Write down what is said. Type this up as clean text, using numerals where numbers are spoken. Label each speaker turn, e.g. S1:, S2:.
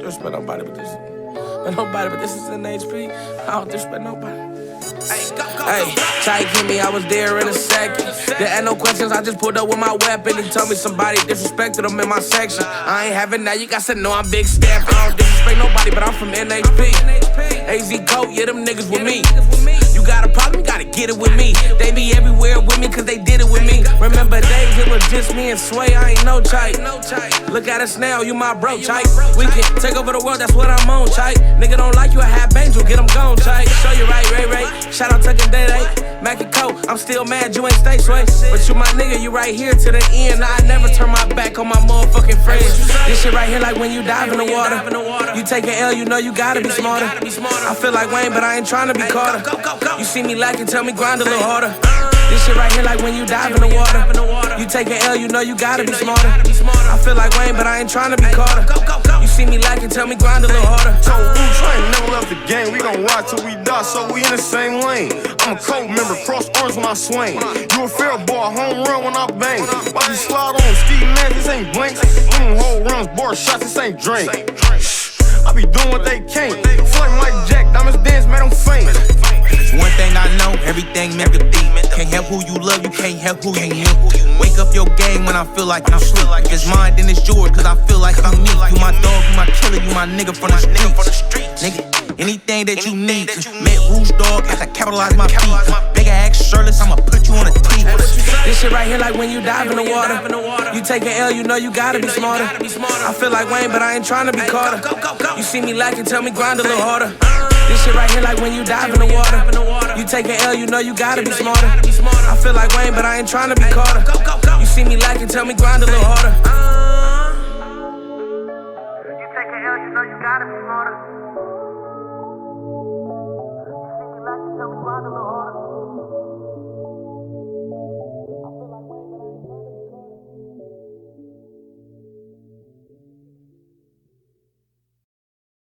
S1: disrespect nobody but this. And nobody but this is in HP. I don't disrespect nobody. Hey, Tyke hit me, I was there in a second. There ain't no questions, I just pulled up with my weapon. He told me somebody disrespected him in my section. I ain't having that, you got to know I'm big step. I don't disrespect nobody, but I'm from NHP. AZ Coat, yeah, them niggas with me. You got a problem, you gotta get it with me. They be everywhere with me, cause they did it with me. Remember days, it was just me and Sway, I ain't no Tyke. Look at us now, you my bro, Tyke. We can take over the world, that's what I'm on, Tyke. Nigga don't like you, a half angel, get him gone, Tyke. Show you right, Ray. Shout out Tuck and Day Day, Mac and Coat. I'm still mad you ain't stay Sway, but you my nigga, you right here to the end. I never turn my back on my motherfucking friends. This shit right here like when you dive in the water. You take an L, you know you gotta be smarter. I feel like Wayne, but I ain't tryna be Carter. You see me lacking, tell me grind a little harder. This shit right here like when you dive in the water. You take an L, you know you gotta be smarter. I feel like Wayne, but I ain't tryna be Carter. You see me lacking, tell me grind a little harder.
S2: Told Roots, I ain't never left the game. We gon' ride till we die, so we in the same lane. I'm a cold member, cross arms when I swing. You a fair boy, home run when I bang. Watch you slide on ski, man, this ain't blanks. Whole runs, bar shots, this ain't drink. I be doing what they can't. Flame like Jack, diamonds dance, man, I'm faint.
S3: One thing I know, everything meant to be. Can't help who you love, you can't help who you need. Wake up your game when I feel like I'm sleep. If it's mine, then it's yours, cause I feel like I'm me. You my dog, you my killer, you my nigga from the streets. Nigga, anything that you need. Met Rouge Dog, as I capitalize my feet. Big ass shirtless, I'ma put you on a tee.
S1: This shit right here like when you dive in the water. You take an L, you know you gotta be smarter. I feel like Wayne, but I ain't tryna be Carter. You see me lacking, tell me grind a little harder. This shit right here like when you dive in the water. You take an L, you know you gotta be smarter. I feel like Wayne, but I ain't tryna be Carter. You see me lacking, tell me grind a little harder.